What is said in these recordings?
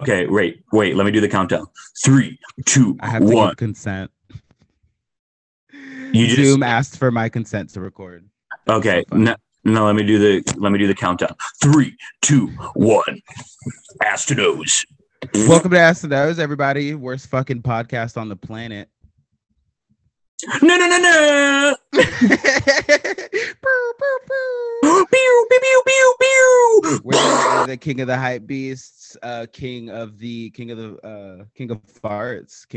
Okay, wait. Let me do the countdown. 3, 2, I have to 1. give consent. You just Zoom asked for my consent to record. okay. So funny. No. Let me do the countdown. 3, 2, 1. Ass to nose. Welcome to Ask the Nose, everybody. Worst fucking podcast on the planet. No. Pew, pew, pew. Pew, pew, pew, pew, pew. We're the king of the hype beasts, king of farts,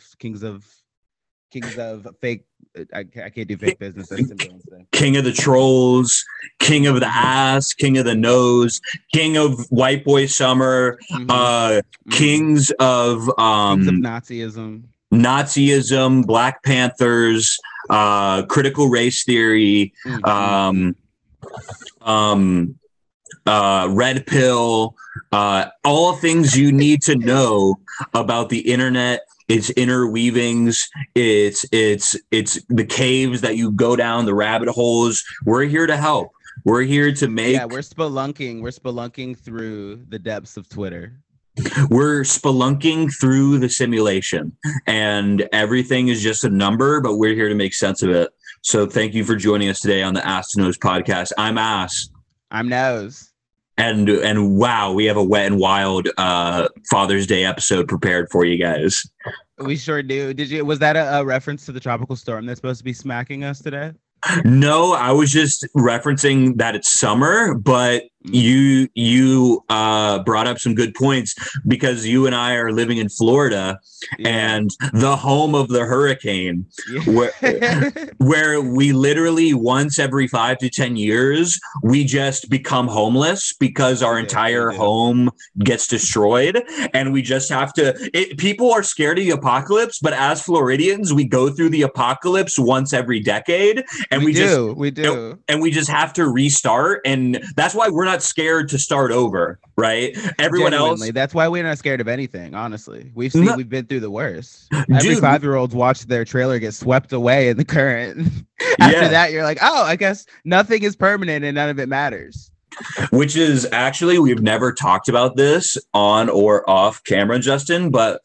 kings of fake. I can't do fake business. That's Tim Dillon's thing. King of the trolls, king of the ass, king of the nose, king of white boy summer, kings of Nazism, Black Panthers, critical race theory, red pill, all things you need to know about the internet. It's interweavings. It's the caves that you go down, the rabbit holes. We're here to help. We're here to make. Yeah, we're spelunking. We're spelunking through the depths of Twitter. We're spelunking through the simulation, and everything is just a number, but we're here to make sense of it. So thank you for joining us today on the Ass to Nose podcast. I'm Ass. I'm Nose. And wow, we have a wet and wild Father's Day episode prepared for you guys. We sure do. Was that a reference to the tropical storm that's supposed to be smacking us today? No, I was just referencing that it's summer, but you brought up some good points because you and I are living in Florida and the home of the hurricane, where we literally once every 5 to 10 years, we just become homeless because our entire home gets destroyed. And we just have to, people are scared of the apocalypse, but as Floridians, we go through the apocalypse once every decade. And we do. And we just have to restart. And that's why we're not scared to start over, right? Everyone else. That's why we're not scared of anything, honestly. We've been through the worst. Every 5-year-olds watch their trailer get swept away in the current. After that, you're like, oh, I guess nothing is permanent and none of it matters. Which is actually, we've never talked about this on or off camera, Justin, but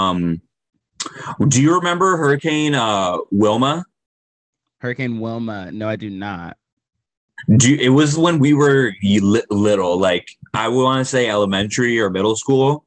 do you remember Hurricane Wilma? Hurricane Wilma? No, I do not. It was when we were little, like I would want to say elementary or middle school.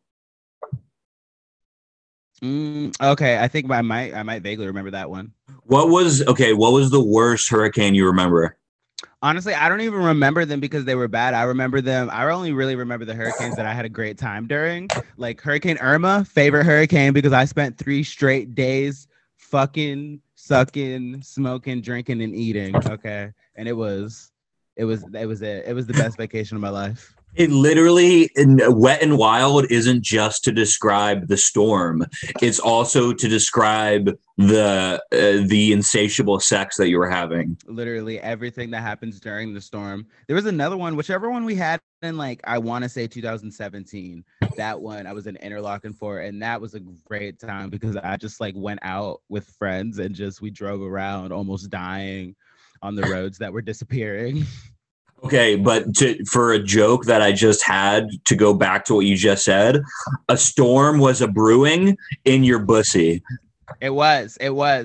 Okay, I think I might vaguely remember that one. What was the worst hurricane you remember? Honestly, I don't even remember them because they were bad. I only really remember the hurricanes that I had a great time during. Like Hurricane Irma, favorite hurricane because I spent 3 straight days fucking sucking, smoking, drinking, and eating. Okay. And it was the best vacation of my life. It literally, wet and wild isn't just to describe the storm. It's also to describe the insatiable sex that you were having. Literally everything that happens during the storm. There was another one, whichever one we had in, like, I want to say 2017. That one I was in Interlaken for, and that was a great time because I just like went out with friends and we drove around almost dying on the roads that were disappearing. Okay, but for a joke that I just had, to go back to what you just said, a storm was a brewing in your bussy. It was.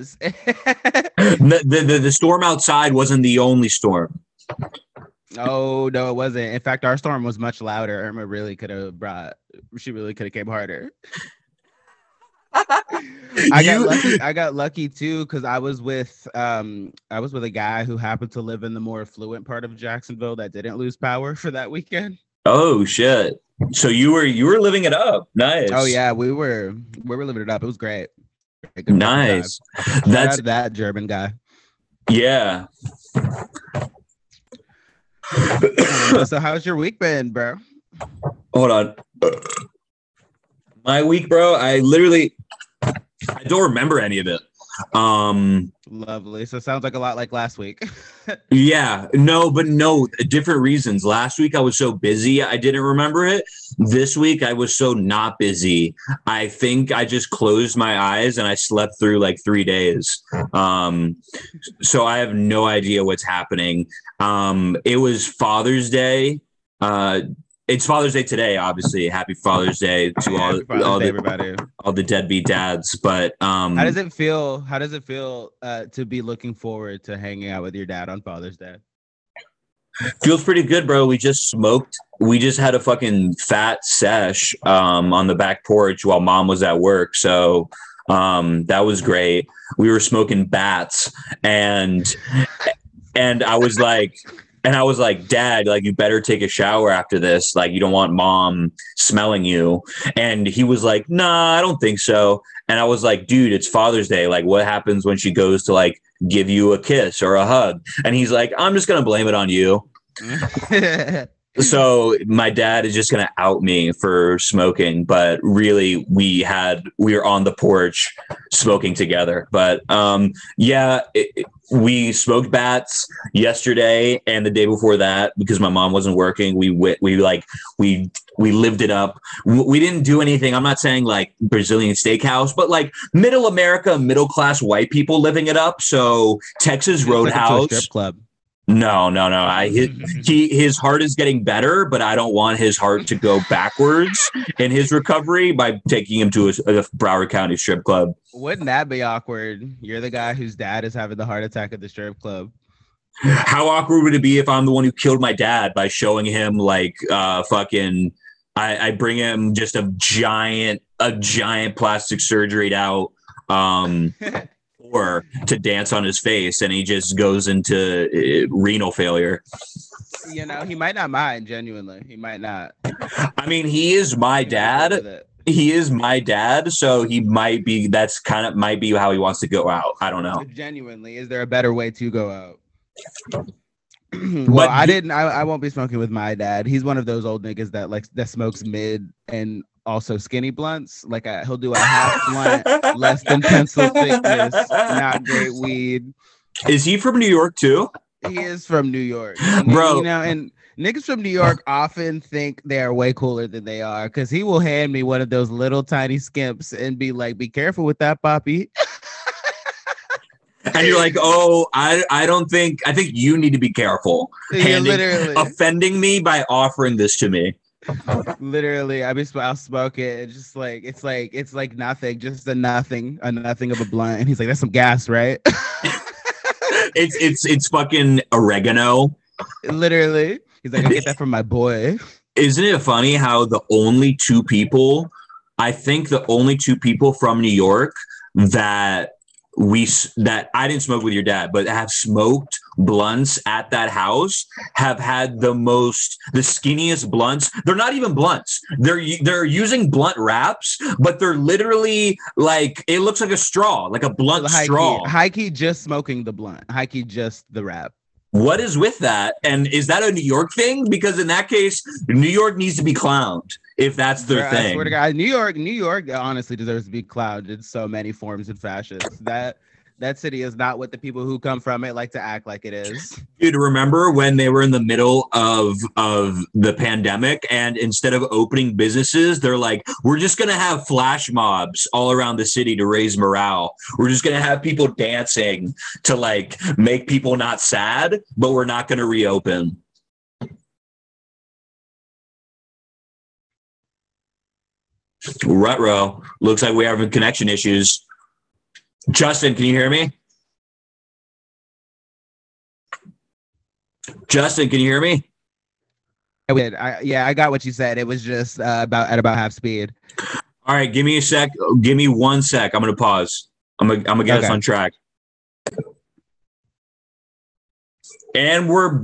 The storm outside wasn't the only storm. Oh, no, it wasn't. In fact, our storm was much louder. Irma really could have came harder. I got lucky too because I was with a guy who happened to live in the more affluent part of Jacksonville that didn't lose power for that weekend. Oh shit! So you were living it up. Nice. Oh yeah, we were living it up. It was great. Nice. That's that German guy. Yeah. So how's your week been, bro? Hold on. My week, bro. I don't remember any of it. Lovely. So it sounds like a lot like last week. Yeah, no, different reasons. Last week I was so busy I didn't remember it. This week I was so not busy. I think I just closed my eyes and I slept through like 3 days. So I have no idea what's happening. It was Father's Day. It's Father's Day today, obviously. Happy Father's Day to Happy Father's Day, everybody. all the deadbeat dads. But How does it feel? How does it feel to be looking forward to hanging out with your dad on Father's Day? feels pretty good, bro. We just smoked. We just had a fucking fat sesh on the back porch while mom was at work. So that was great. We were smoking bats, and I was like, Dad, like, you better take a shower after this. Like, you don't want mom smelling you. And he was like, nah, I don't think so. And I was like, dude, it's Father's Day. Like, what happens when she goes to like give you a kiss or a hug? And he's like, I'm just going to blame it on you. So my dad is just going to out me for smoking, but really we were on the porch smoking together. But we smoked bats yesterday and the day before that because my mom wasn't working. We lived it up. We didn't do anything. I'm not saying like Brazilian steakhouse, but like middle America, middle class white people living it up. So Texas Roadhouse. Strip club. No. His heart is getting better, but I don't want his heart to go backwards in his recovery by taking him to a Broward County strip club. Wouldn't that be awkward? You're the guy whose dad is having the heart attack at the strip club. How awkward would it be if I'm the one who killed my dad by showing him like fucking? I bring him just a giant plastic surgery out. Or to dance on his face, and he just goes into renal failure. You know, he might not mind. Genuinely, he might not. I mean, he is my dad. He is my dad, so he might be. That's might be how he wants to go out. I don't know. Genuinely, is there a better way to go out? Well, I won't be smoking with my dad. He's one of those old niggas that smokes mid and also skinny blunts. Like he'll do a half blunt, less than pencil thickness, not great weed. Is he from New York too? He is from New York, bro. You know, and niggas from New York often think they are way cooler than they are because he will hand me one of those little tiny skimps and be like, "Be careful with that, Poppy." And you're like, oh, I think you need to be careful. Offending me by offering this to me. Literally, I'll smoke it. It's like nothing, just a nothing of a blunt. And he's like, that's some gas, right? it's fucking oregano. Literally. He's like, I get that from my boy. Isn't it funny how the only two people from New York that I didn't smoke with your dad, but have smoked blunts at that house have had the skinniest blunts. They're not even blunts. They're using blunt wraps, but they're literally like, it looks like a straw, like a blunt straw. High key just smoking the blunt. High key just the wrap. What is with that? And is that a New York thing? Because in that case, New York needs to be clowned if that's their thing. I swear to God, New York honestly deserves to be clowned in so many forms and fashions. That city is not what the people who come from it like to act like it is. Dude, remember when they were in the middle of the pandemic and instead of opening businesses, they're like, we're just going to have flash mobs all around the city to raise morale. We're just going to have people dancing to like make people not sad, but we're not going to reopen. Rutro, looks like we're having connection issues. Justin, can you hear me? Justin, can you hear me? I got what you said. It was just about half speed. All right, give me a sec. Give me 1 sec. I'm gonna pause. I'm gonna get us on track. And we're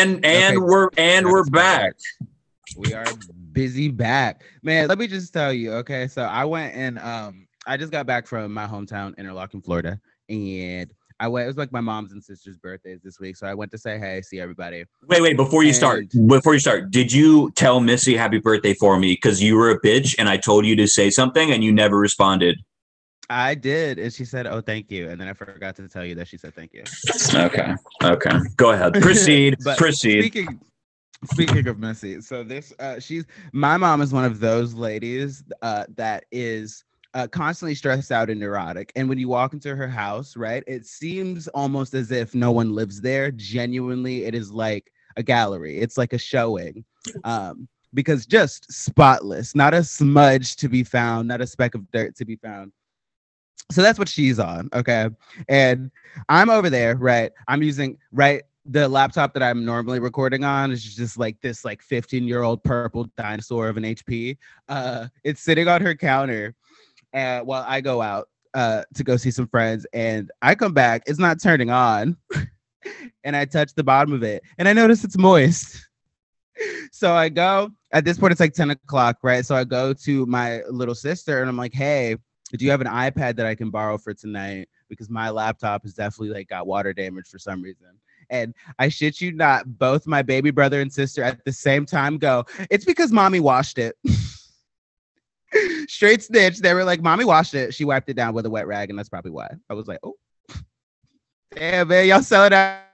back. We are busy back, man. Let me just tell you. Okay, so I went and I just got back from my hometown, Interlachen, Florida, and I went. It was like my mom's and sister's birthdays this week, so I went to say hey, see everybody. Wait, before you start, did you tell Missy happy birthday for me? Because you were a bitch, and I told you to say something, and you never responded. I did, and she said, "Oh, thank you," and then I forgot to tell you that she said thank you. Okay, go ahead, proceed. Proceed. Speaking of Missy, so my mom is one of those ladies that is constantly stressed out and neurotic. And when you walk into her house, right, it seems almost as if no one lives there. Genuinely, it is like a gallery. It's like a showing. because just spotless, not a smudge to be found, not a speck of dirt to be found. So that's what she's on. Okay. And I'm over there, right? I'm using, right? The laptop that I'm normally recording on is just like this like 15-year-old purple dinosaur of an HP. It's sitting on her counter while I go out to go see some friends, and I come back, it's not turning on. And I touch the bottom of it and I notice it's moist. So I go, at this point, it's like 10 o'clock, right? So I go to my little sister and I'm like, hey, do you have an iPad that I can borrow for tonight? Because my laptop has definitely like got water damage for some reason. And I shit you not, both my baby brother and sister at the same time go, it's because mommy washed it. Straight snitch. They were like, mommy washed it. She wiped it down with a wet rag, and that's probably why. I was like, oh, damn, man, y'all sell it out.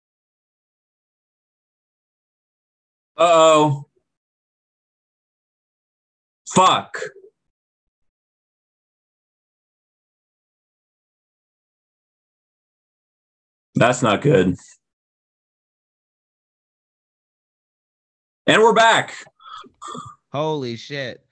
Uh-oh. Fuck. That's not good. And we're back. Holy shit.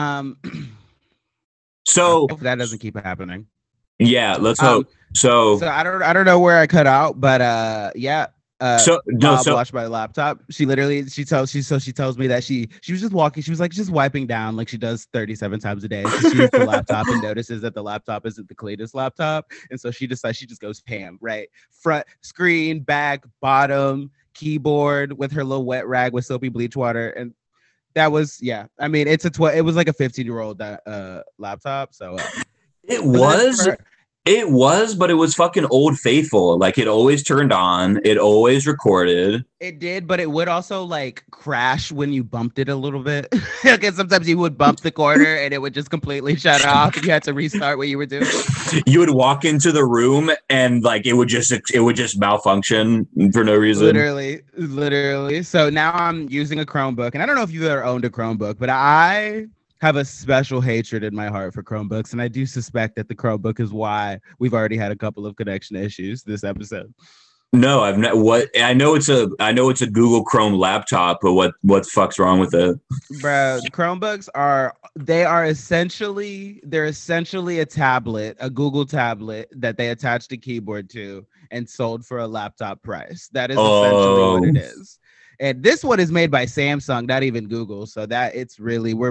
So Hope that doesn't keep happening. yeah, let's hope. So I don't know where I cut out, but yeah. Bob watched my laptop. She tells me that she was just walking. She was like just wiping down like she does 37 times a day. So she used the laptop and notices that the laptop isn't the cleanest laptop, and so she decides she just goes ham, right? Front screen, back, bottom, keyboard with her little wet rag with soapy bleach water, and that was I mean, it was like a 15-year-old laptop, so it was. It was, but it was fucking old faithful. Like it always turned on. It always recorded. It did, but it would also like crash when you bumped it a little bit. Because sometimes you would bump the corner and it would just completely shut off. And you had to restart what you were doing. You would walk into the room and like it would just malfunction for no reason. Literally. So now I'm using a Chromebook, and I don't know if you've ever owned a Chromebook, but I have a special hatred in my heart for Chromebooks, and I do suspect that the Chromebook is why we've already had a couple of connection issues this episode. No, I've not. What I know it's a Google Chrome laptop, but what the fuck's wrong with it, bro? Chromebooks are essentially a tablet, a Google tablet that they attached a keyboard to and sold for a laptop price. That is essentially what it is. And this one is made by Samsung, not even Google. So that we're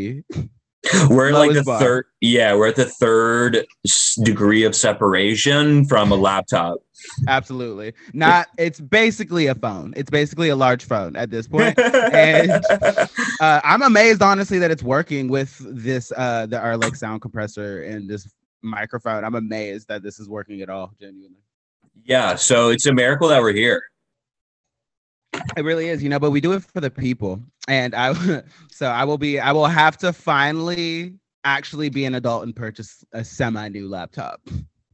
like the third. Yeah, we're at the third degree of separation from a laptop. Absolutely. It's basically a phone. It's basically a large phone at this point. And I'm amazed, honestly, that it's working with this, our like sound compressor and this microphone. I'm amazed that this is working at all, genuinely. Yeah. So it's a miracle that we're here. It really is, but we do it for the people. And I will have to finally actually be an adult and purchase a semi-new laptop.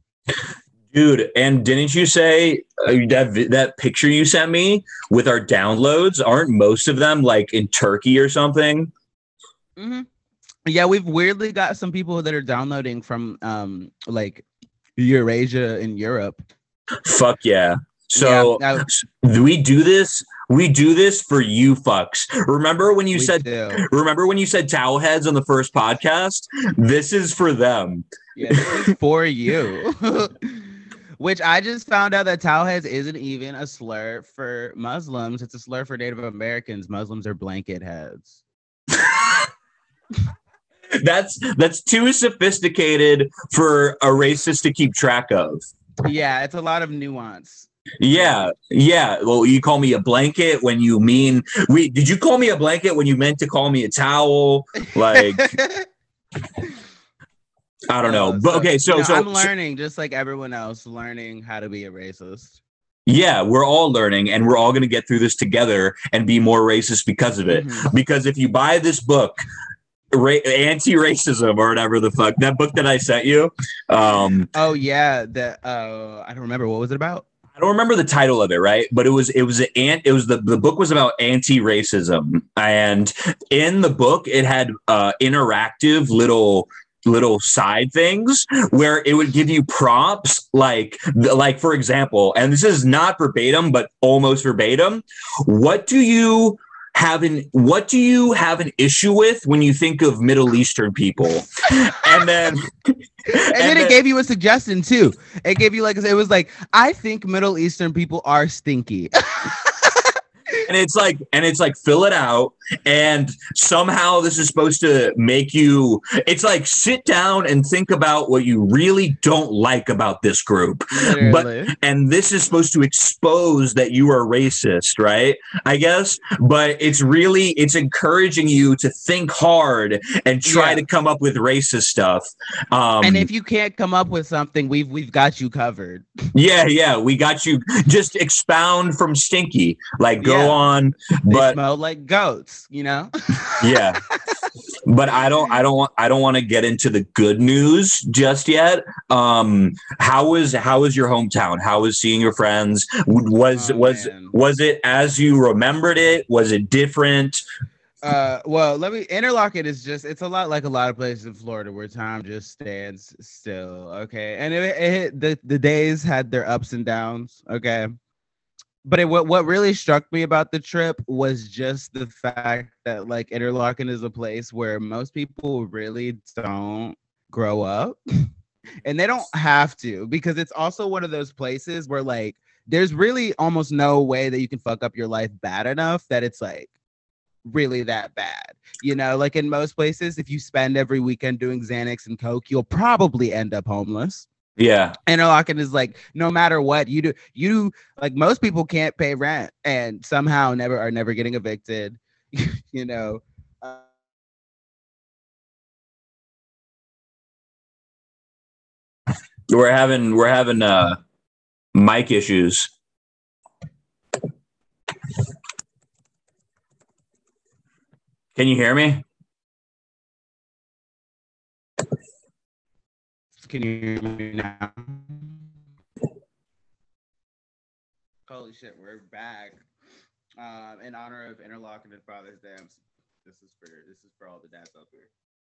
Dude, and didn't you say that picture you sent me with our downloads? Aren't most of them like in Turkey or something? Mm-hmm. Yeah, we've weirdly got some people that are downloading from like Eurasia and Europe. Fuck yeah. So we do this for you fucks. Remember when you said towel heads on the first podcast? This is for them. Yeah, this is for you. Which I just found out that towel heads isn't even a slur for Muslims. It's a slur for Native Americans. Muslims are blanket heads. That's too sophisticated for a racist to keep track of. Yeah, it's a lot of nuance. Yeah. Well, you call me a blanket when you mean did you call me a blanket when you meant to call me a towel? Like I don't know. But okay, so I'm learning just like everyone else, learning how to be a racist. Yeah, we're all learning, and we're all going to get through this together and be more racist because of it. Mm-hmm. Because if you buy this book, Anti-Racism or whatever the fuck, that book that I sent you. Oh yeah, I don't remember. What was it about? I don't remember the title of it, right? But the book was about anti-racism, and in the book it had interactive little side things where it would give you prompts like for example, and this is not verbatim but almost verbatim, what do you what do you have an issue with when you think of Middle Eastern people? And then it gave you a suggestion too. It gave you it was like, I think Middle Eastern people are stinky. And it's like fill it out, and somehow this is supposed to make you, it's like sit down and think about what you really don't like about this group. Literally. And this is supposed to expose that you are racist, right? I guess, but it's encouraging you to think hard and try to come up with racist stuff. And if you can't come up with something, we've got you covered. Yeah, we got you. Just expound from stinky, like go on. They smell like goats, you know? Yeah. But I don't want to get into the good news just yet. How was your hometown? How was seeing your friends? Was it as you remembered it? Was it different? Well, Interlochen it's a lot like a lot of places in Florida where time just stands still. Okay. And the days had their ups and downs. Okay. But what really struck me about the trip was just the fact that Interlochen is a place where most people really don't grow up, and they don't have to, because it's also one of those places where there's really almost no way that you can fuck up your life bad enough that it's really that bad. You know, in most places, if you spend every weekend doing Xanax and Coke, you'll probably end up homeless. Yeah. Interlochen is no matter what you do, most people can't pay rent and somehow never getting evicted. You know. We're having mic issues. Can you hear me? Can you hear me now? Holy shit, we're back. In honor of Interlochen and Father's Day, this is for all the dads out there.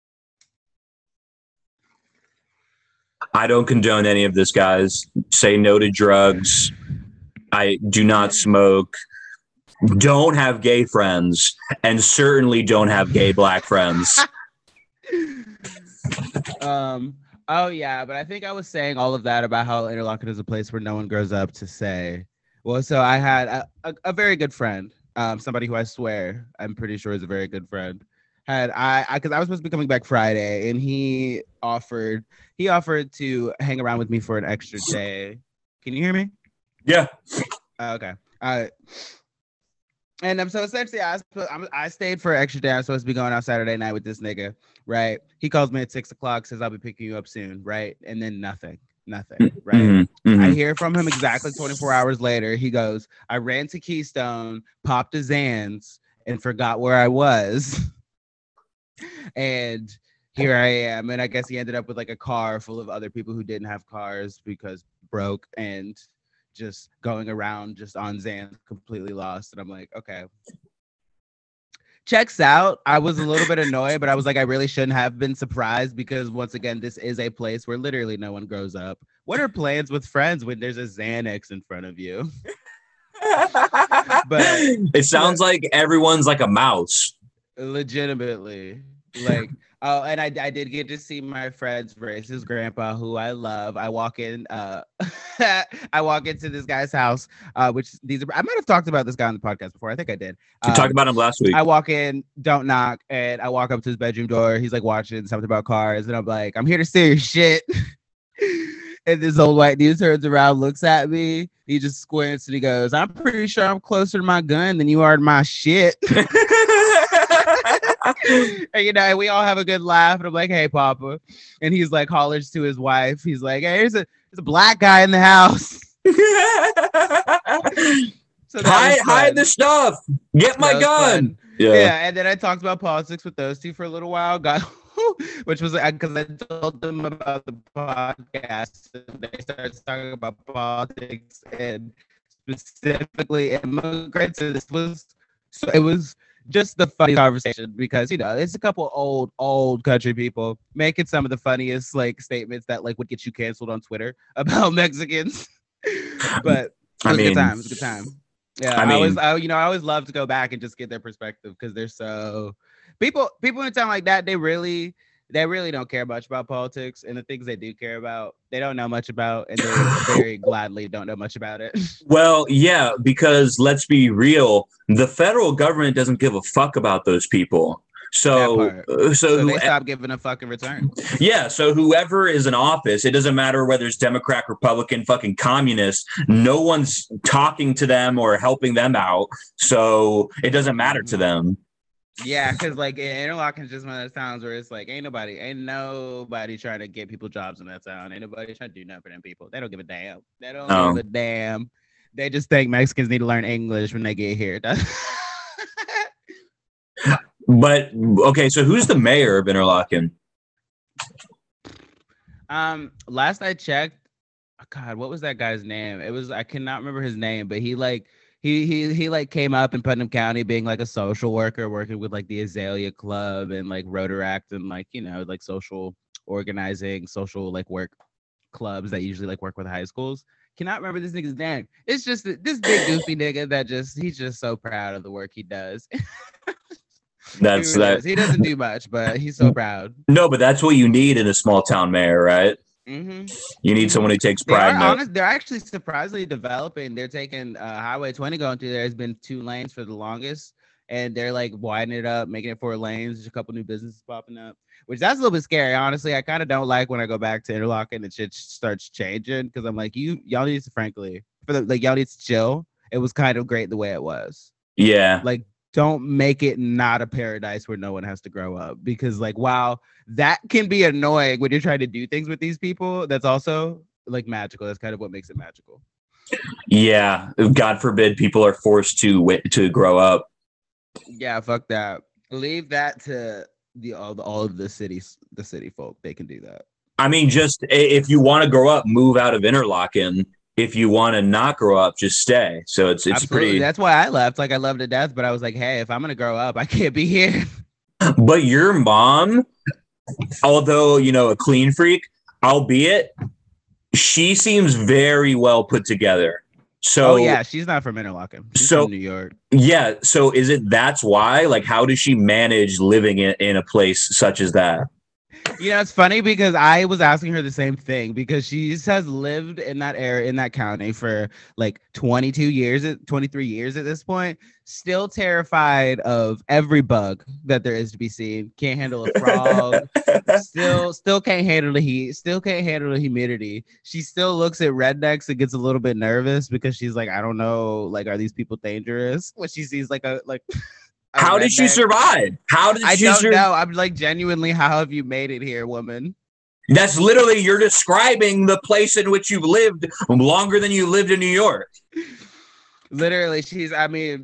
I don't condone any of this, guys. Say no to drugs. I do not smoke. Don't have gay friends, and certainly don't have gay black friends. Oh yeah, but I think I was saying all of that about how Interlochen is a place where no one grows up to say. Well, so I had a very good friend, somebody who I swear I'm pretty sure is a very good friend. Because I was supposed to be coming back Friday, and he offered to hang around with me for an extra day. Can you hear me? Yeah. Okay. And so essentially, I stayed for an extra day. I'm supposed to be going out Saturday night with this nigga, right? He calls me at 6:00, says I'll be picking you up soon, right? And then nothing, right? Mm-hmm. I hear from him exactly 24 hours later. He goes, I ran to Keystone, popped a Zans, and forgot where I was. And here I am. And I guess he ended up with a car full of other people who didn't have cars because broke and just going around just on Xans, completely lost. And I'm like, okay, checks out. I was a little bit annoyed, but I was like, I really shouldn't have been surprised, because once again, this is a place where literally no one grows up. What are plans with friends when there's a Xanax in front of you? But it sounds like everyone's like a mouse. Legitimately. Oh, and I did get to see my friend's racist grandpa, who I love. I walk in, I walk into this guy's house, I might have talked about this guy on the podcast before. I think I did. You talked about him last week. I walk in, don't knock, and I walk up to his bedroom door. He's watching something about cars, and I'm like, I'm here to steal your shit. And this old white dude turns around, looks at me. He just squints and he goes, I'm pretty sure I'm closer to my gun than you are to my shit. And we all have a good laugh, and I'm like, hey, Papa. And he's hollers to his wife. He's like, hey, there's a black guy in the house. So hide the stuff. Get my gun. Yeah. And then I talked about politics with those two for a little while. Which was because I told them about the podcast, and they started talking about politics and specifically immigrants. And it was just the funny conversation, because it's a couple old country people making some of the funniest statements that would get you canceled on Twitter about Mexicans. But it was a good time. Yeah, I mean, I always love to go back and just get their perspective because they're so people in a town like that. They really don't care much about politics, and the things they do care about, they don't know much about, and they very gladly don't know much about it. well, yeah, because let's be real, the federal government doesn't give a fuck about those people. That So, part. so So who, they stop giving a fucking return. yeah, so whoever is in office, it doesn't matter whether it's Democrat, Republican, fucking communist, no one's talking to them or helping them out. So it doesn't matter to Mhm. them. Yeah, because like Interlocken's just one of those towns where it's like ain't nobody trying to get people jobs in that town. Ain't nobody trying to do nothing for them people. They don't give a damn. They don't give No. a damn. They just think Mexicans need to learn English when they get here. But okay, so who's the mayor of Interlaken? Last I checked, oh God, what was that guy's name? It was I cannot remember his name, but he like came up in Putnam County being like a social worker, working with like the Azalea Club and like Rotaract and like like social organizing, social like work clubs that usually like work with high schools. Cannot remember this nigga's name. It's just this big goofy nigga that he's just so proud of the work he does. He That's really that. is. He doesn't do much, but he's so proud. No, but that's what you need in a small town mayor, right? Mm-hmm. You need Mm-hmm. someone who takes They pride are in it. honest. They're actually surprisingly developing. They're taking Highway 20 going through there has been 2 lanes for the longest, and they're like widening it up, making it 4 lanes. There's a couple new businesses popping up, which that's a little bit scary. Honestly, I kind of don't like when I go back to Interlaken and shit starts changing because I'm like, y'all need to frankly y'all need to chill. It was kind of great the way it was. Yeah. Like, don't make it not a paradise where no one has to grow up because like wow, that can be annoying when you're trying to do things with these people. That's also like magical. That's kind of what makes it magical. Yeah. God forbid people are forced to grow up. Yeah, fuck that. Leave that to all of the city folk. They can do that. I mean, just if you want to grow up, move out of Interlaken. If you want to not grow up, just stay. So it's Absolutely. pretty. That's why I left. Like I love to death, but I was like, hey, if I'm gonna grow up, I can't be here. But your mom, although a clean freak, albeit she seems very well put together. Oh So yeah, she's not from Interlaken. She's so from New York. yeah. So is it that's why? Like, how does she manage living in a place such as that? It's funny because I was asking her the same thing because she has lived in that area, in that county for like 22 years, 23 years at this point, still terrified of every bug that there is to be seen. Can't handle a frog. Still can't handle the heat. Still can't handle the humidity. She still looks at rednecks and gets a little bit nervous because she's like, I don't know, like, are these people dangerous? When she sees like a How did she redneck. survive? How did I she don't survive? know. I'm like, genuinely, how have you made it here, woman? That's literally you're describing the place in which you've lived longer than you lived in New York. Literally, I mean,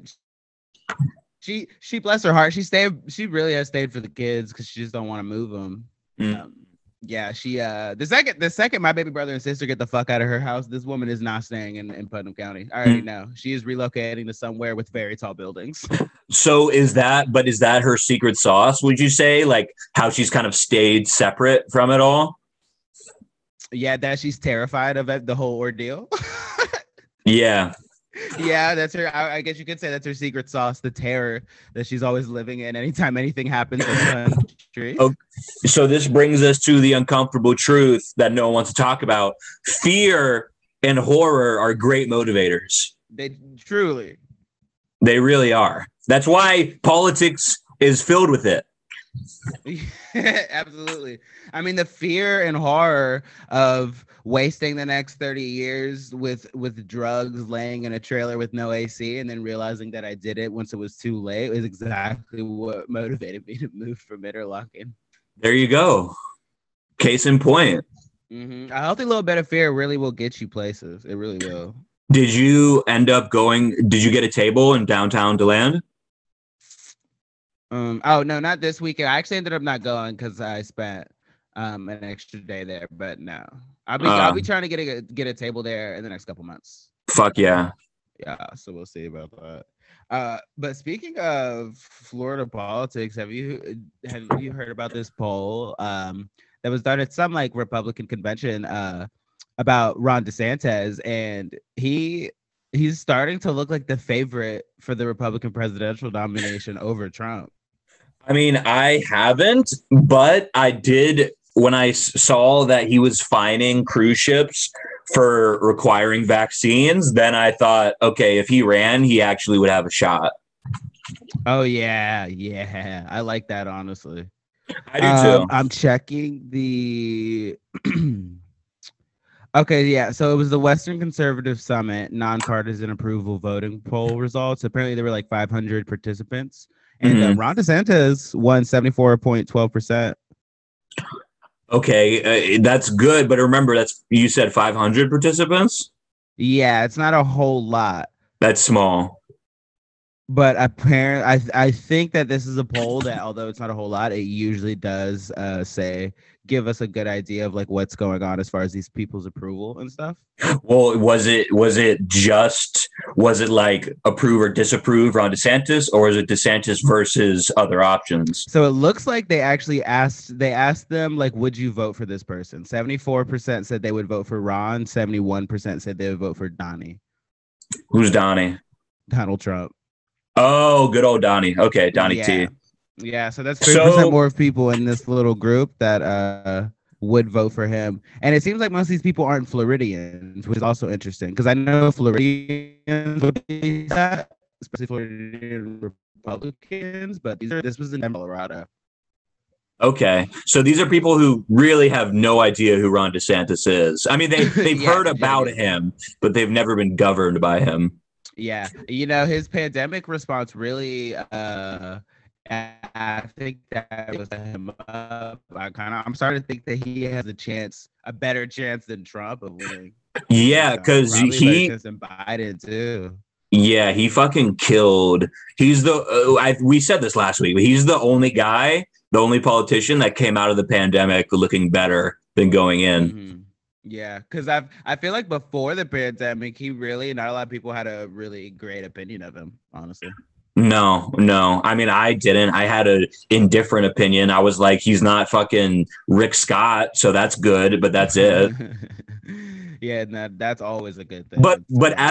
she bless her heart. She really has stayed for the kids because she just don't want to move them. Mm. Yeah, the second my baby brother and sister get the fuck out of her house, this woman is not staying in Putnam County. I already know. She is relocating to somewhere with very tall buildings. So is that her secret sauce, would you say? Like how she's kind of stayed separate from it all? Yeah, that she's terrified of the whole ordeal. Yeah. Yeah, that's her. I guess you could say that's her secret sauce, the terror that she's always living in anytime anything happens in the country. Okay. So this brings us to the uncomfortable truth that no one wants to talk about. Fear and horror are great motivators. They truly. They really are. That's why politics is filled with it. Absolutely. I mean, the fear and horror of wasting the next 30 years with drugs, laying in a trailer with no AC, and then realizing that I did it once it was too late is exactly what motivated me to move from Interlaken. There you go. Case in point. Mm-hmm. A healthy little bit of fear really will get you places. It really will. Did you get a table in downtown DeLand? Oh no, not this weekend. I actually ended up not going because I spent an extra day there. But no, I'll be trying to get a table there in the next couple months. Fuck yeah. Yeah, so we'll see about that. But speaking of Florida politics, have you heard about this poll that was done at some like Republican convention about Ron DeSantis, and he He's starting to look like the favorite for the Republican presidential nomination over Trump. I mean, I haven't, but I did when I saw that he was fining cruise ships for requiring vaccines. Then I thought, okay, if he ran, he actually would have a shot. Oh yeah, I like that honestly. I do too. I'm checking the. Okay, yeah. So it was the Western Conservative Summit nonpartisan approval voting poll results. Apparently, there were like 500 participants, and Ron DeSantis won 74.12%. Okay, that's good, but remember, you said 500 participants. Yeah, it's not a whole lot. That's small. But apparently, I think that this is a poll that, although it's not a whole lot, it usually does give us a good idea of like what's going on as far as these people's approval and stuff. Well, was it like approve or disapprove Ron DeSantis, or is it DeSantis versus other options? So it looks like they actually asked them like, would you vote for this person? 74% said they would vote for Ron. 71% said they would vote for Donnie. Who's Donnie? Donald Trump. Oh, good old Donnie. Okay, Donnie T. Yeah, so that's 3% more of people in this little group that would vote for him. And it seems like most of these people aren't Floridians, which is also interesting because I know Floridians would be that, especially Floridian Republicans, but this was in Colorado. Okay, so these are people who really have no idea who Ron DeSantis is. I mean, they've heard about him, but they've never been governed by him. Yeah, his pandemic response really I think that was him up. I'm starting to think that he has a better chance than Trump of winning. Yeah, because he and Biden too. Yeah, he fucking killed. He's we said this last week, but he's the only politician that came out of the pandemic looking better than going in. Mm-hmm. Yeah, because I feel like before the pandemic, not a lot of people had a really great opinion of him, honestly. No. I mean, I didn't. I had an indifferent opinion. I was like, he's not fucking Rick Scott, so that's good, but that's it. Yeah, that's always a good thing. But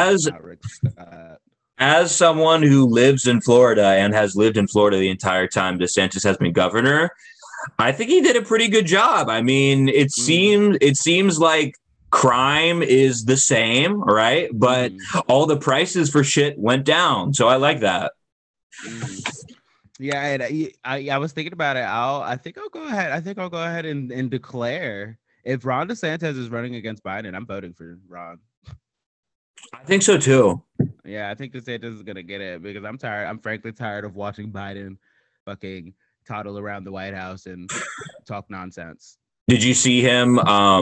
as someone who lives in Florida and has lived in Florida the entire time DeSantis has been governor, I think he did a pretty good job. I mean, it seems like crime is the same, right? But all the prices for shit went down. So I like that. Yeah, and I was thinking about it. I think I'll go ahead and declare if Ron DeSantis is running against Biden, I'm voting for Ron. I think so too. Yeah, I think DeSantis is gonna get it because I'm tired. I'm frankly tired of watching Biden fucking toddle around the White House and talk nonsense. Did you see him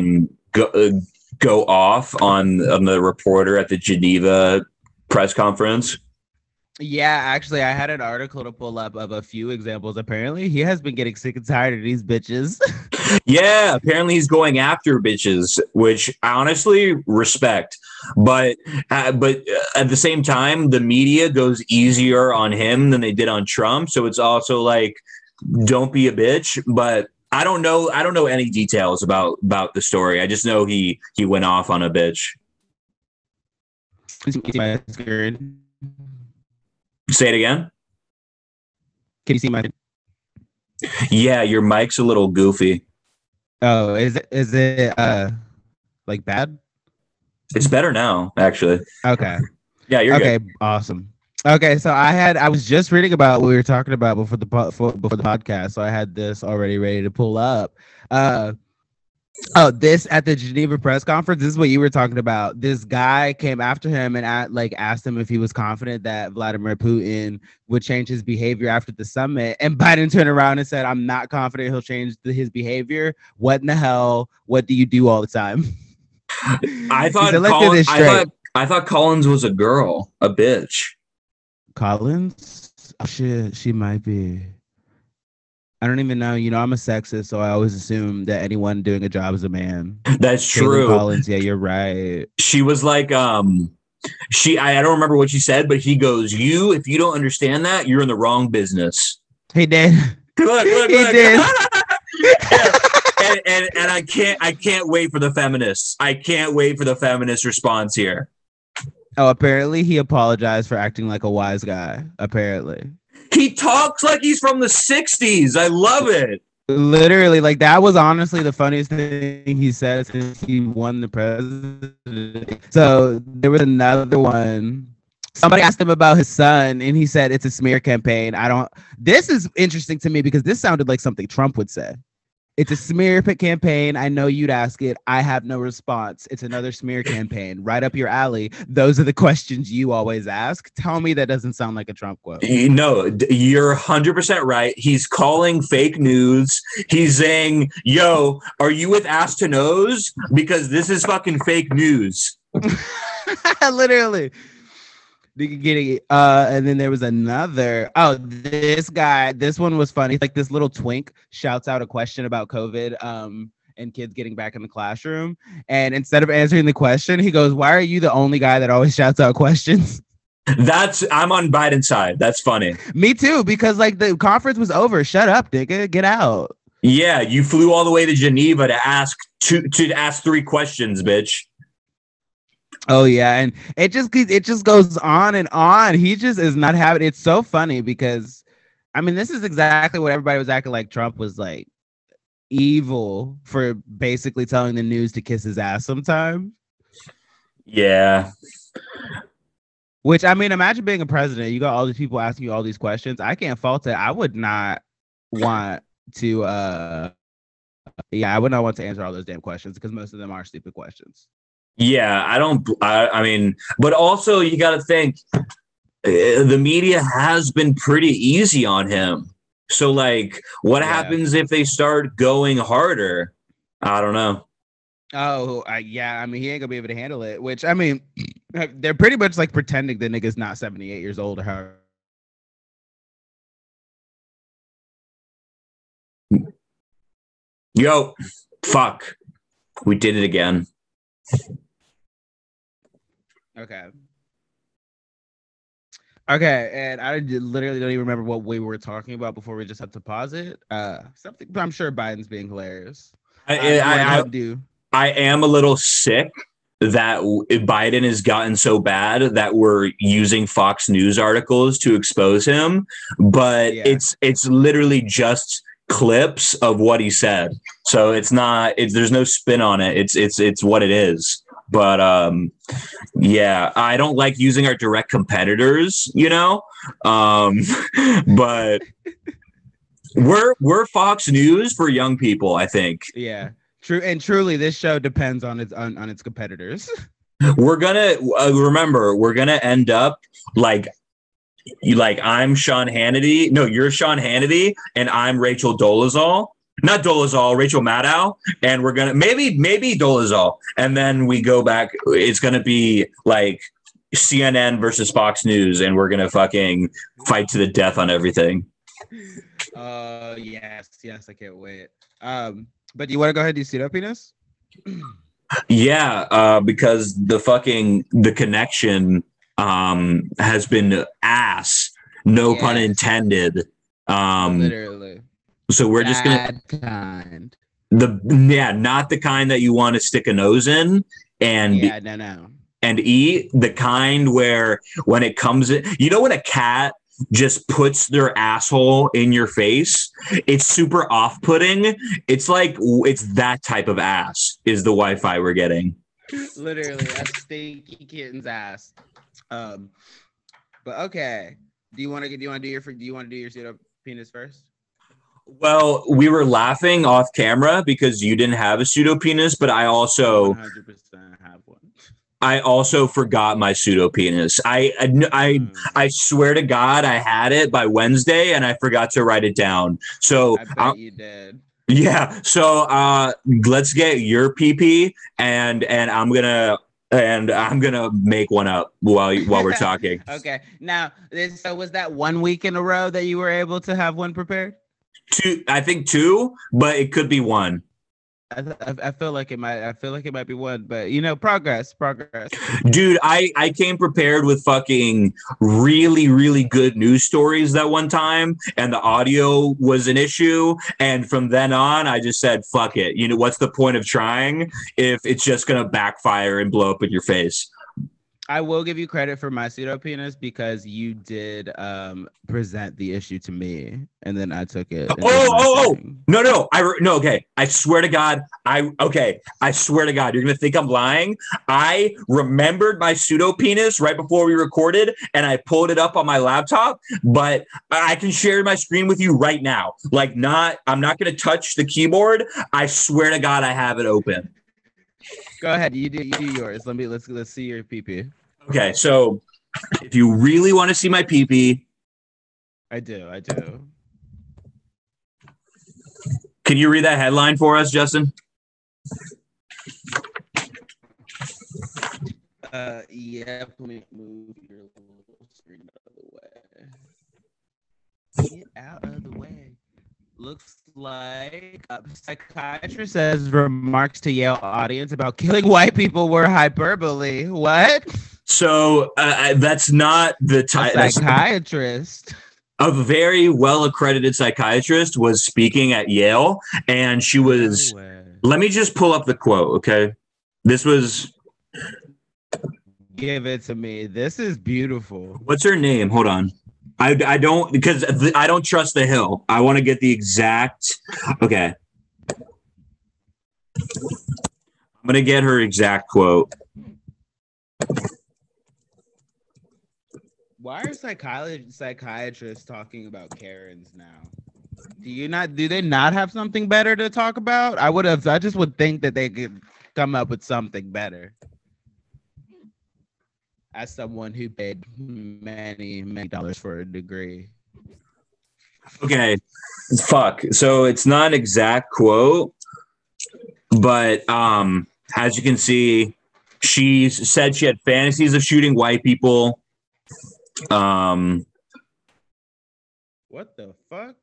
go off on the reporter at the Geneva press conference? Yeah, actually, I had an article to pull up of a few examples. Apparently, he has been getting sick and tired of these bitches. Yeah, apparently he's going after bitches, which I honestly respect. But at the same time, the media goes easier on him than they did on Trump. So it's also like, don't be a bitch. But I don't know any details about the story. I just know he went off on a bitch. Say it again. Can you see my? Yeah, your mic's a little goofy. Oh, is it like bad? It's better now, actually. Okay. Yeah, you're okay. Good. Awesome. Okay, so I was just reading about what we were talking about before the podcast, so I had this already ready to pull up. This at the Geneva press conference. This is what you were talking about. This guy came after him and asked him if he was confident that Vladimir Putin would change his behavior after the summit. And Biden turned around and said, "I'm not confident he'll change his behavior. What in the hell? What do you do all the time?" I thought I thought Collins was a girl, a bitch. Collins? Oh, shit, she might be. I don't even know. I'm a sexist, so I always assume that anyone doing a job is a man. That's true. Collins, yeah, you're right. She was like, I don't remember what she said, but he goes, if you don't understand that, you're in the wrong business. He did. Look. He did. and I can't wait for the feminists. I can't wait for the feminist response here. Oh, apparently he apologized for acting like a wise guy. Apparently. He talks like he's from the 60s. I love it. Literally, like that was honestly the funniest thing he said since he won the presidency. So there was another one. Somebody asked him about his son, and he said it's a smear campaign. I don't. This is interesting to me because this sounded like something Trump would say. It's a smear campaign. I know you'd ask it. I have no response. It's another smear campaign. Right up your alley. Those are the questions you always ask. Tell me that doesn't sound like a Trump quote. No, you're 100% right. He's calling fake news. He's saying, yo, are you with Ass to Nose? Because this is fucking fake news. Literally. Getting and then there was another. Oh, this guy. This one was funny. Like this little twink shouts out a question about COVID, and kids getting back in the classroom. And instead of answering the question, he goes, "Why are you the only guy that always shouts out questions?" I'm on Biden's side. That's funny. Me too, because like the conference was over. Shut up, nigga. Get out. Yeah, you flew all the way to Geneva to ask three questions, bitch. Oh yeah, and it just goes on and on. He just is not having. It's so funny because, I mean, this is exactly what everybody was acting like Trump was like evil for basically telling the news to kiss his ass sometimes. Yeah. Which, I mean, imagine being a president. You got all these people asking you all these questions. I can't fault it. I would not want to. I would not want to answer all those damn questions because most of them are stupid questions. Yeah, I mean, but also you got to think the media has been pretty easy on him. So, like, what happens if they start going harder? I don't know. Oh, yeah. I mean, he ain't gonna be able to handle it. Which, I mean, they're pretty much like pretending the nigga's not 78 years old or however. Yo, fuck. We did it again. Okay, and I literally don't even remember what we were talking about before we just had to pause it. Something, but I'm sure Biden's being hilarious. I am a little sick that Biden has gotten so bad that we're using Fox News articles to expose him, but it's literally just clips of what he said. So it's not. There's no spin on it. It's what it is. But yeah, I don't like using our direct competitors, but we're Fox News for young people, I think. Yeah, true, and truly, this show depends on its competitors. We're gonna remember. We're gonna end up like I'm Sean Hannity. No, you're Sean Hannity, and I'm Rachel Dolezal. Not Dolezal, Rachel Maddow, and we're gonna maybe Dolezal, and then we go back. It's gonna be like CNN versus Fox News, and we're gonna fucking fight to the death on everything. Yes, I can't wait. But do you want to go ahead and do pseudo penis? Yeah, because the connection has been ass. No pun intended. Literally. So we're just gonna kind. Not the kind that you want to stick a nose in and and eat. The kind where when it comes in, when a cat just puts their asshole in your face, it's super off-putting. It's like it's that type of ass is the Wi-Fi we're getting. Literally a stinky kitten's ass. But okay. Do you want to do your pseudo penis first? Well, we were laughing off camera because you didn't have a pseudo penis, but I also 100% have one. I also forgot my pseudo penis. I swear to God, I had it by Wednesday and I forgot to write it down. So I bet you did. Yeah. So let's get your PP and I'm gonna make one up while we're talking. Okay. Now, so was that 1 week in a row that you were able to have one prepared? I think two, but it could be one. I feel like it might be one, but progress. Dude, I came prepared with fucking really, really good news stories that one time, and the audio was an issue. And from then on, I just said, fuck it. What's the point of trying if it's just gonna backfire and blow up in your face? I will give you credit for my pseudo penis because you did present the issue to me, and then I took it. And did my thing. No. No. Okay. I swear to God. I swear to God. You're gonna think I'm lying. I remembered my pseudo penis right before we recorded, and I pulled it up on my laptop. But I can share my screen with you right now. I'm not gonna touch the keyboard. I swear to God, I have it open. Go ahead. You do yours. Let's see your pee-pee. Okay, so if you really want to see my pee-pee, I do. Can you read that headline for us, Justin? Yeah. Let me move your little screen out of the way. Get out of the way. Looks like a psychiatrist says remarks to Yale audience about killing white people were hyperbole. What? So that's not the title. Psychiatrist. A very well-accredited psychiatrist was speaking at Yale, and she was. Let me just pull up the quote, okay? This was. Give it to me. This is beautiful. What's her name? Hold on. I don't, because I don't trust the Hill. I want to get the exact. Okay. I'm going to get her exact quote. Why are psychiatrists talking about Karens now? Do they not have something better to talk about? I just would think that they could come up with something better. As someone who paid many dollars for a degree. Okay. Fuck. So it's not an exact quote, but as you can see, she said she had fantasies of shooting white people. What the fuck?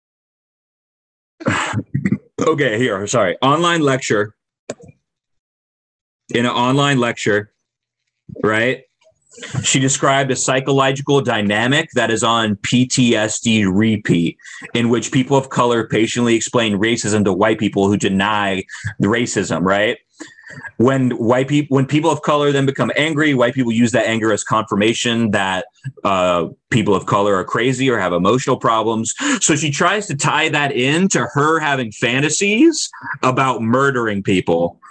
Okay, here. Sorry. Online lecture. In an online lecture, right? She described a psychological dynamic that is on PTSD repeat, in which people of color patiently explain racism to white people who deny the racism, right? When people of color then become angry, white people use that anger as confirmation that people of color are crazy or have emotional problems. So she tries to tie that into her having fantasies about murdering people.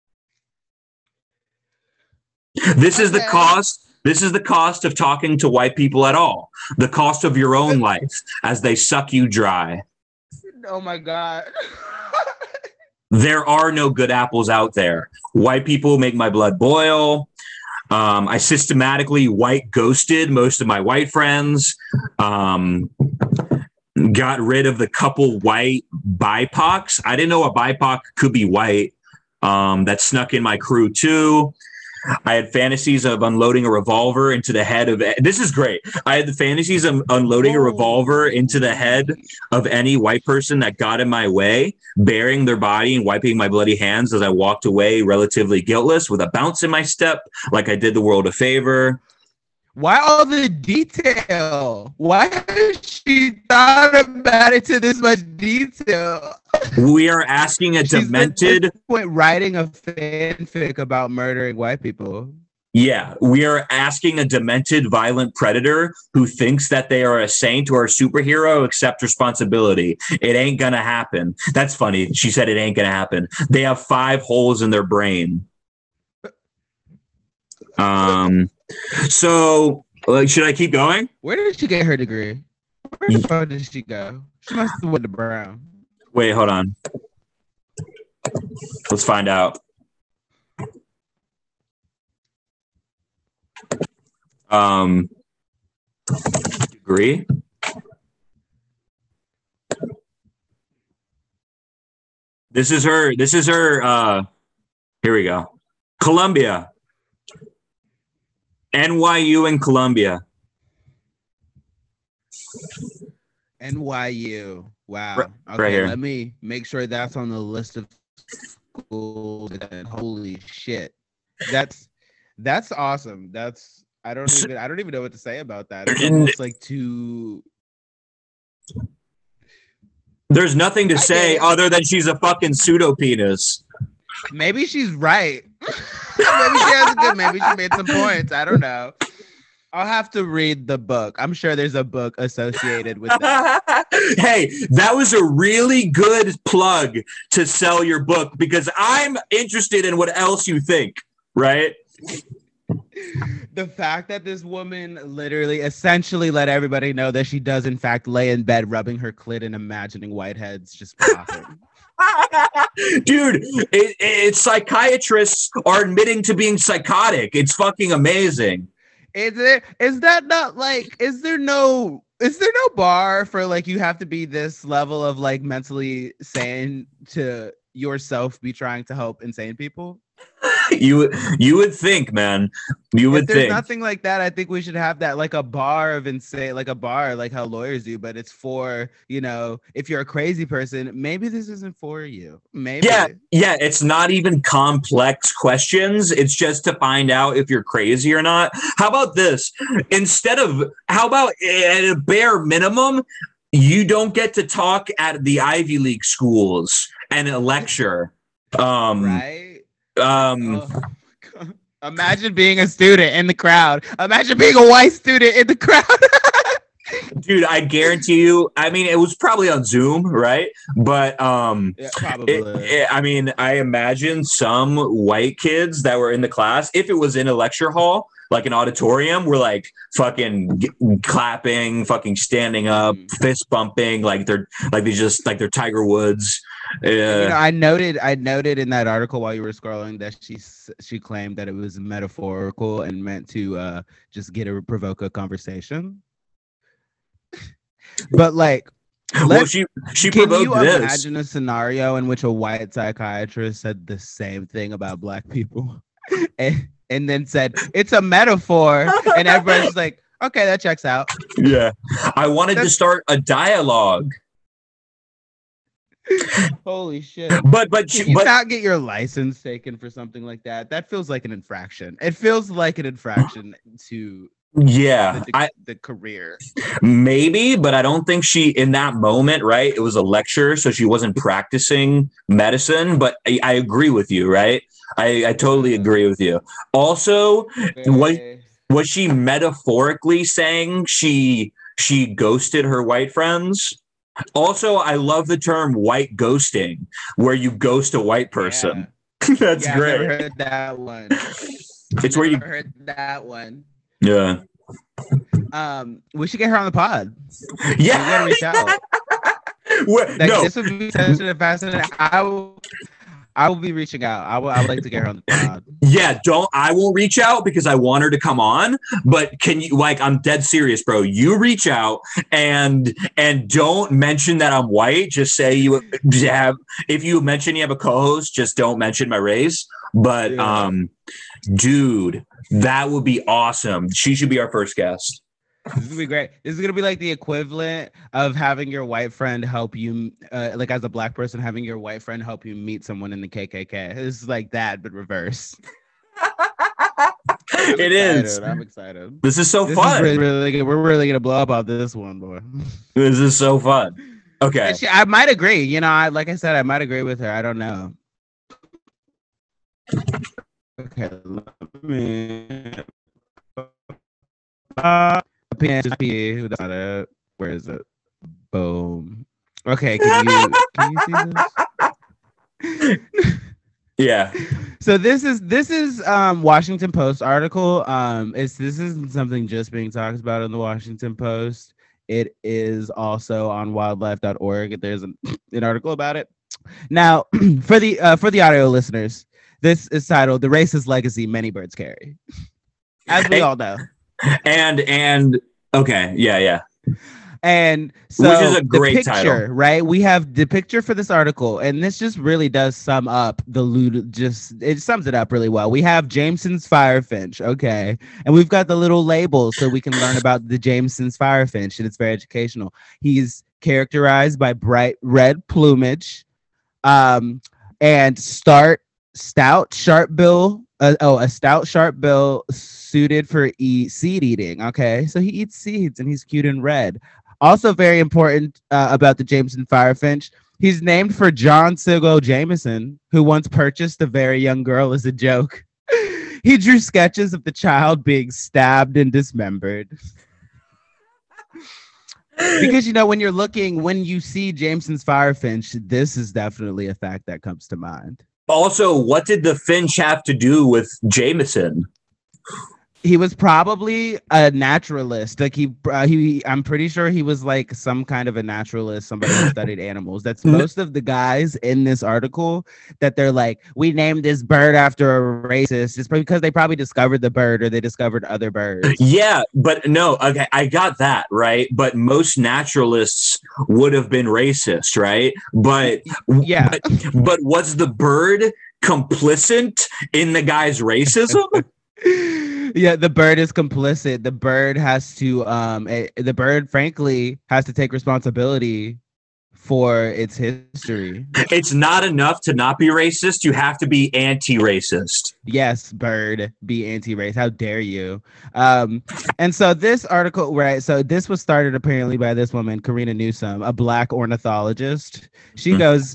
This is the cost. This is the cost of talking to white people at all. The cost of your own life as they suck you dry. Oh my God. There are no good apples out there. White people make my blood boil. I systematically white ghosted most of my white friends. Got rid of the couple white BIPOCs. I didn't know a BIPOC could be white. That snuck in my crew too. I had fantasies of unloading a revolver into the head of. This is great. I had the fantasies of unloading a revolver into the head of any white person that got in my way, burying their body and wiping my bloody hands as I walked away relatively guiltless with a bounce in my step, like I did the world a favor. Why all the detail? Why has she thought about it to this much detail? We are asking a demented. Writing a fanfic about murdering white people. Yeah, we are asking a demented, violent predator who thinks that they are a saint or a superhero accept responsibility. It ain't gonna happen. That's funny. She said it ain't gonna happen. They have 5 holes in their brain. So, should I keep going? Where did she get her degree? Where the fuck did she go? She must have went to Brown. Wait, hold on. Let's find out. Degree. This is her. Here we go. Columbia. NYU in Columbia. NYU. Wow. Right, okay, right here. Let me make sure that's on the list of schools. Holy shit. That's awesome. I don't even know what to say about that. It's almost like too. There's nothing to say other than she's a fucking pseudo penis. Maybe she's right. Maybe she has a good. Maybe she made some points. I don't know. I'll have to read the book. I'm sure there's a book associated with that. Hey, that was a really good plug to sell your book because I'm interested in what else you think, right? The fact that this woman literally essentially let everybody know that she does in fact lay in bed rubbing her clit and imagining whiteheads just popping. Dude, it's psychiatrists are admitting to being psychotic. It's fucking amazing. Is there no bar for like you have to be this level of like mentally sane to yourself be trying to help insane people? You would think, man. You would If there's think. nothing like that, I think we should have that like a bar of insane, like a bar like how lawyers do, but it's for, if you're a crazy person, maybe this isn't for you. Maybe. Yeah, it's not even complex questions. It's just to find out if you're crazy or not. How about this? How about at a bare minimum, you don't get to talk at the Ivy League schools and a lecture. Right? Imagine being a student in the crowd. Imagine being a white student in the crowd. Dude, I guarantee you. I mean, it was probably on Zoom, right? But yeah, probably. I imagine some white kids that were in the class, if it was in a lecture hall, like an auditorium, were like fucking clapping, fucking standing up, fist bumping, like they're Tiger Woods. I noted in that article while you were scrolling that she claimed that it was metaphorical and meant to just provoke a conversation. But like, she can provoked you this. imagine a scenario in which a white psychiatrist said the same thing about black people and then said it's a metaphor, and everybody's like, okay, that checks out. Yeah, I wanted to start a dialogue. Holy shit! But can you not get your license taken for something like that? That feels like an infraction. It feels like an infraction to the career. Maybe, but I don't think she in that moment, right? It was a lecture, so she wasn't practicing medicine. But I agree with you, right? I totally agree with you. Also, was she metaphorically saying she ghosted her white friends? Also, I love the term white ghosting, where you ghost a white person. Yeah. That's great. I've never heard that one. It's where you heard that one. Yeah. We should get her on the pod. Yeah. We gotta reach out. No. This would be fascinating. I will be reaching out. I would like to get her on the pod. Yeah, I won't reach out because I want her to come on. But can you, like, I'm dead serious, bro. You reach out and don't mention that I'm white. Just say if you mention you have a co-host, just don't mention my race. But dude, that would be awesome. She should be our first guest. This is gonna be great. This is gonna be like the equivalent of having your white friend help you, like as a black person, having your white friend help you meet someone in the KKK. This is like that, but reverse. It is. I'm excited. This is so fun. Is really good. We're really gonna blow up on this one, boy. This is so fun. Okay. I might agree. Like I said, I might agree with her. I don't know. Okay, let me. Where is it? Boom. Okay, can you see this? Yeah. So this is Washington Post article. This isn't something just being talked about in the Washington Post. It is also on wildlife.org. There's an article about it. Now, for the audio listeners, this is titled "The Racist Legacy Many Birds Carry," as we all know. And okay, yeah. And so, which is a great picture, title, right? We have the picture for this article, and this just really does sum up it sums it up really well. We have Jameson's firefinch, okay, and we've got the little labels so we can learn about the Jameson's firefinch, and it's very educational. He's characterized by bright red plumage, and stout sharp bill. A stout sharp bill suited for seed eating. Okay, so he eats seeds and he's cute and red. Also very important about the Jameson firefinch, he's named for John Sigel Jameson, who once purchased a very young girl as a joke. He drew sketches of the child being stabbed and dismembered. Because, you know, when you see Jameson's Firefinch, this is definitely a fact that comes to mind. Also, what did the Finch have to do with Jameson? He was probably a naturalist. Like I'm pretty sure he was like some kind of a naturalist, somebody who studied animals. That's most of the guys in this article that they're like, we named this bird after a racist. It's because they probably discovered the bird or they discovered other birds. Yeah, but no, okay, I got that, right? But most naturalists would have been racist, right? But yeah, but was the bird complicit in the guy's racism? Yeah, the bird is complicit. The bird has to the bird frankly has to take responsibility for its history. It's not enough to not be racist. You have to be anti-racist. Yes, bird, be anti-race. How dare you? And so this article, right? So this was started apparently by this woman, Karina Newsom, a Black ornithologist. She goes,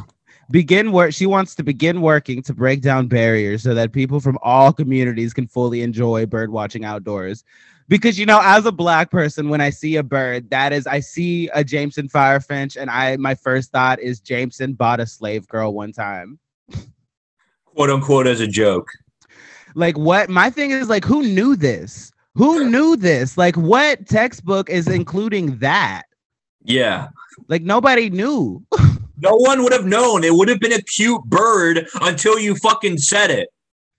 she wants to begin working to break down barriers so that people from all communities can fully enjoy bird watching outdoors. Because, you know, as a Black person, when I see a bird, I see a Jameson Firefinch, and my first thought is Jameson bought a slave girl one time, quote unquote, as a joke. Like, what? My thing is, like, who knew this? Who knew this? Like, what textbook is including that? Yeah, like nobody knew. No one would have known. It would have been a cute bird until you fucking said it.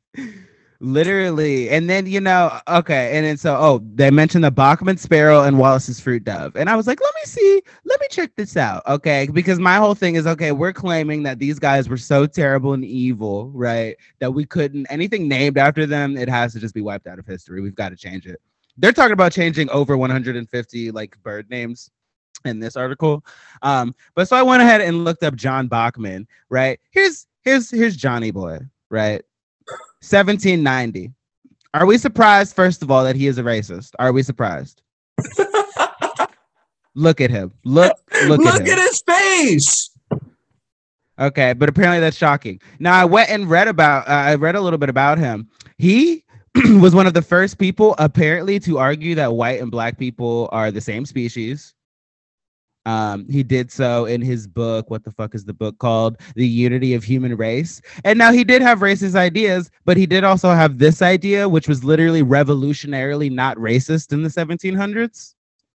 Literally. And then, you know, okay. And then they mentioned the Bachman sparrow and Wallace's fruit dove. And I was like, let me check this out. Okay. Because my whole thing is, okay, we're claiming that these guys were so terrible and evil, right? That we couldn't, anything named after them, it has to just be wiped out of history. We've got to change it. They're talking about changing over 150 like bird names in this article. But so I went ahead and looked up John Bachman, right? Here's Johnny Boy, right? 1790. Are we surprised, first of all, that he is a racist? Are we surprised? Look at him. Look at his face. Okay, but apparently that's shocking. Now I went and read a little bit about him. He was one of the first people apparently to argue that white and Black people are the same species. He did so in his book. What the fuck is the book called? The Unity of Human Race. And now he did have racist ideas, but he did also have this idea, which was literally revolutionarily not racist in the 1700s.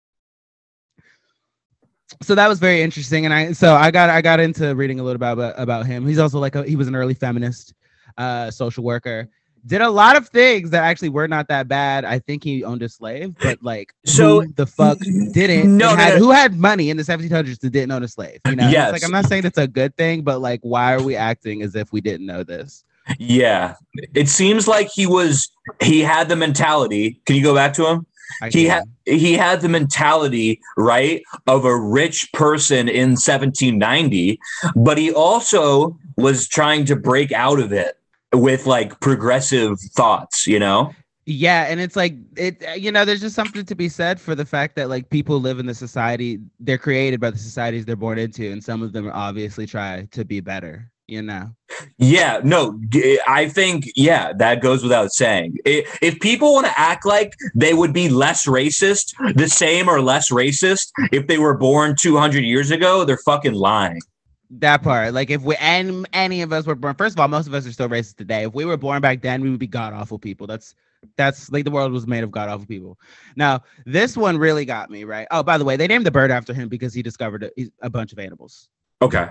So that was very interesting. And I got into reading a little about him. He's also he was an early feminist, social worker. Did a lot of things that actually were not that bad. I think he owned a slave, but like, so who the fuck didn't? Who had money in the 1700s that didn't own a slave? You know, yes. It's like, I'm not saying it's a good thing, but like, why are we acting as if we didn't know this? Yeah, it seems like he had the mentality. Can you go back to him? He had the mentality, right, of a rich person in 1790, but he also was trying to break out of it with like progressive thoughts, you know? Yeah, and it's like there's just something to be said for the fact that like people live in the society, they're created by the societies they're born into, and some of them obviously try to be better, you know? Yeah, no, I think, that goes without saying. If people want to act like they would be less racist, the same or less racist, if they were born 200 years ago, they're fucking lying. That part, like if any of us were born, first of all, most of us are still racist today. If we were born back then, we would be god awful people. That's like the world was made of god awful people. Now, this one really got me, right? Oh, by the way, they named the bird after him because he discovered a bunch of animals. Okay.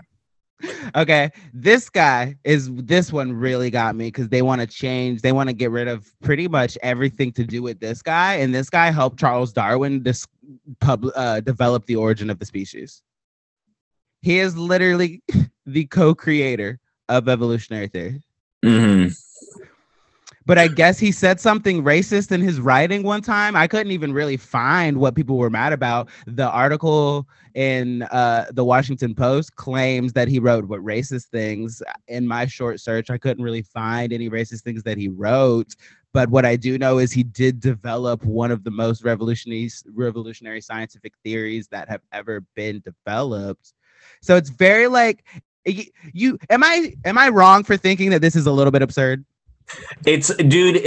This one really got me because they want to get rid of pretty much everything to do with this guy, and this guy helped Charles Darwin develop the origin of the species. He is literally the co-creator of evolutionary theory. Mm-hmm. But I guess he said something racist in his writing one time. I couldn't even really find what people were mad about. The article in the Washington Post claims that he wrote racist things. In my short search, I couldn't really find any racist things that he wrote. But what I do know is he did develop one of the most revolutionary scientific theories that have ever been developed. So it's very like, am I wrong for thinking that this is a little bit absurd? Dude,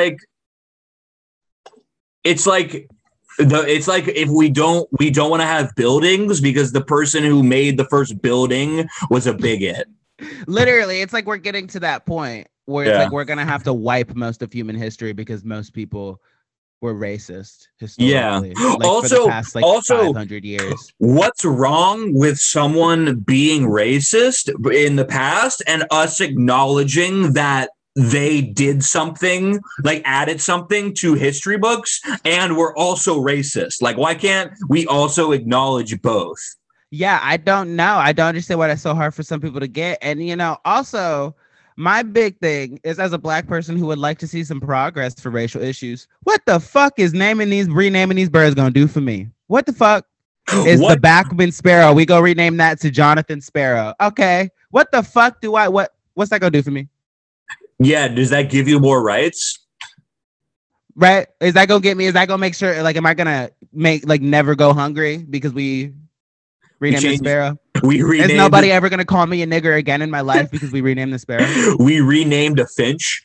it's like it's like if we don't want to have buildings because the person who made the first building was a bigot. Literally, it's like we're getting to that point where it's Yeah. like we're gonna have to wipe most of human history because most people were racist Yeah. historically, like for the past like Also, 500 years. what's wrong with someone being racist in the past and us acknowledging that they did something, like added something to history books, and we're also racist? Like, why can't we also acknowledge both? Yeah, I don't know. I don't understand why that's so hard for some people to get. And also my big thing is as a black person who would like to see some progress for racial issues, what the fuck is renaming these birds gonna do for me? What the fuck is What? the Bachman Sparrow? We go rename that to Jonathan Sparrow. Okay. What the fuck what's that gonna do for me? Yeah, does that give you more rights? Right? Is that gonna make sure, like, am I gonna make like never go hungry because we rename the sparrow? We renamed. Is nobody ever gonna call me a nigger again in my life because we renamed the sparrow? We renamed a finch.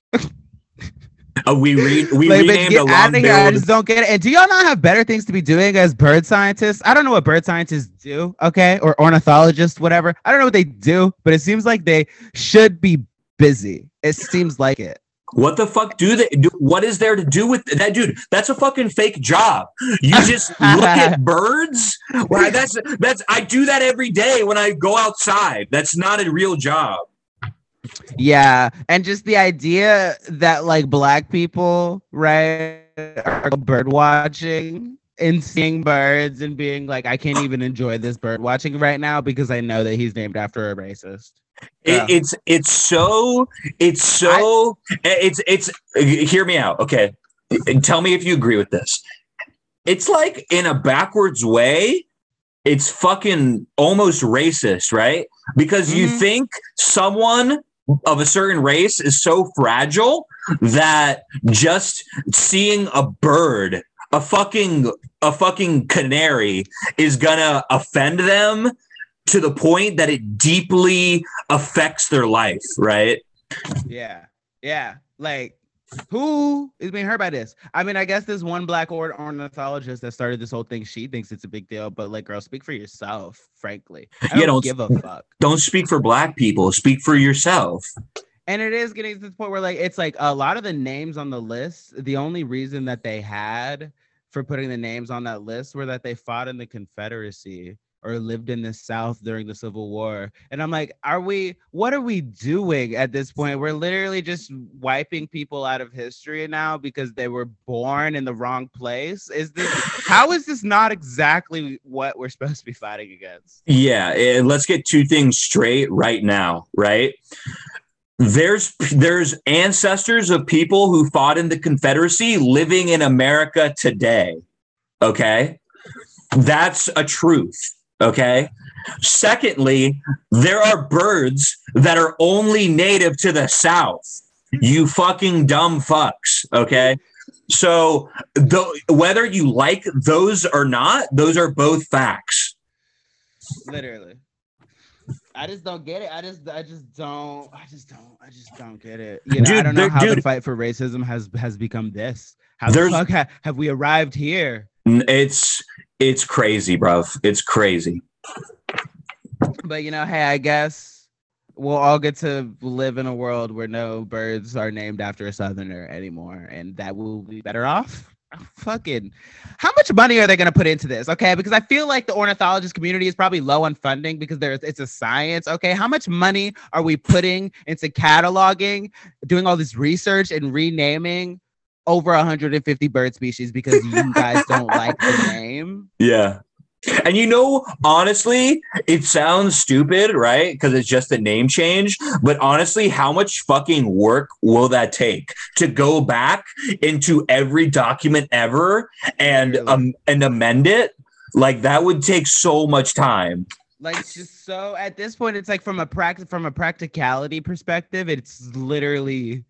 We Like, renamed a long-billed. I just don't get it. And do y'all not have better things to be doing as bird scientists? I don't know what bird scientists do, okay, or ornithologists, whatever. I don't know what they do, but it seems like they should be busy. It seems like it. What the fuck do they do? What is there to do with that, dude? That's a fucking fake job. You just look at birds. Well, that's I do that every day when I go outside. That's not a real job. Yeah, and just the idea that like black people, right, are bird watching and seeing birds and being like, I can't even enjoy this bird watching right now because I know that he's named after a racist. It's hear me out, okay? Tell me if you agree with this. It's like in a backwards way, it's fucking almost racist, right? Because you think someone of a certain race is so fragile that just seeing a bird, a fucking canary, is gonna offend them to the point that it deeply affects their life, right? Yeah. Like, who is being hurt by this? I mean, I guess this one black ornithologist that started this whole thing, she thinks it's a big deal, but like, girl, speak for yourself, frankly. I don't give a fuck. Don't speak for black people. Speak for yourself. And it is getting to the point where like, it's like a lot of the names on the list, the only reason that they had for putting the names on that list were that they fought in the Confederacy or lived in the South during the Civil War. And I'm like, what are we doing at this point? We're literally just wiping people out of history now because they were born in the wrong place. How is this not exactly what we're supposed to be fighting against? Yeah, and let's get two things straight right now, right? There's ancestors of people who fought in the Confederacy living in America today. Okay? That's a truth. Okay. Secondly, there are birds that are only native to the South. You fucking dumb fucks. Okay. So whether you like those or not, those are both facts. Literally. I just don't get it. I just don't get it. You know, dude, I don't know how the fight for racism has become this. How the fuck have we arrived here? It's crazy, bruv. It's crazy. But hey, I guess we'll all get to live in a world where no birds are named after a Southerner anymore, and that will be better off. Fucking, how much money are they going to put into this? Okay, because I feel like the ornithologist community is probably low on funding because it's a science. Okay, how much money are we putting into cataloging, doing all this research, and renaming over 150 bird species because you guys don't like the name? Yeah. And honestly, it sounds stupid, right? Because it's just a name change. But honestly, how much fucking work will that take to go back into every document ever and amend it? Like, that would take so much time. Like, just so at this point, it's like from a practicality perspective, it's literally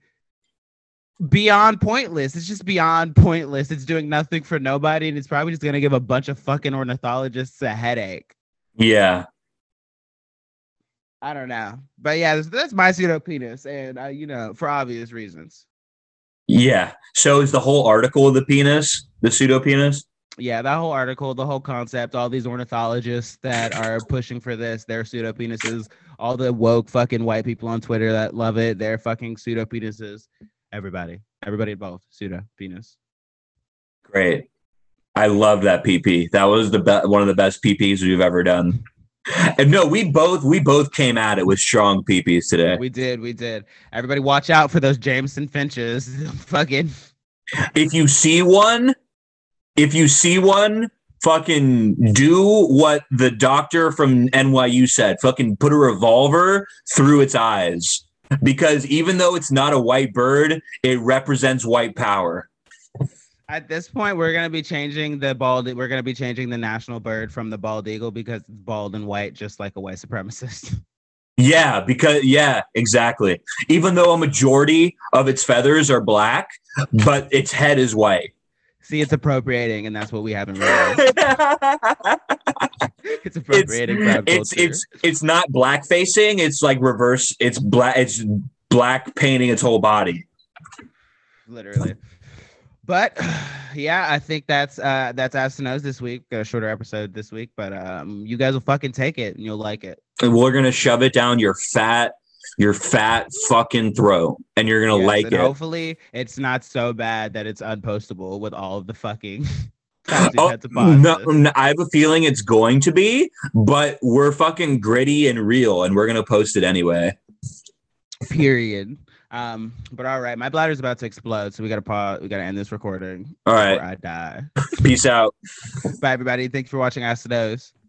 beyond pointless. It's just beyond pointless. It's doing nothing for nobody, and it's probably just gonna give a bunch of fucking ornithologists a headache. Yeah. I don't know, but yeah, that's my pseudo penis, and for obvious reasons. Yeah. So is the whole article of the penis, the pseudo penis? Yeah, that whole article, the whole concept, all these ornithologists that are pushing for this, their pseudo penises, all the woke fucking white people on Twitter that love it, they're fucking pseudo penises. Everybody involved, pseudo penis. Great. I love that PP. That was one of the best PPs we've ever done. And no, we both came at it with strong PPs today. We did. Everybody watch out for those Jameson Finches. Fucking. If you see one, fucking do what the doctor from NYU said. Fucking put a revolver through its eyes. Because even though it's not a white bird, it represents white power. At this point, we're gonna be changing the bald. We're gonna be changing the national bird from the bald eagle because it's bald and white, just like a white supremacist. Yeah, exactly. Even though a majority of its feathers are black, but its head is white. See, it's appropriating, and that's what we haven't realized. It's appropriating proud culture. It's not black facing. It's like reverse. It's black. It's black painting its whole body. Literally. But yeah, I think that's Ask to Knows this week. A shorter episode this week, but you guys will fucking take it and you'll like it. And we're gonna shove it down your fat fucking throat, and you're gonna like it. Hopefully, it's not so bad that it's unpostable with all of the fucking. No, I have a feeling it's going to be, but we're fucking gritty and real, and we're gonna post it anyway. Period. But all right, my bladder's about to explode, so we gotta pause. We gotta end this recording. All right, before I die. Peace out. Bye, everybody. Thanks for watching Ask to Knows.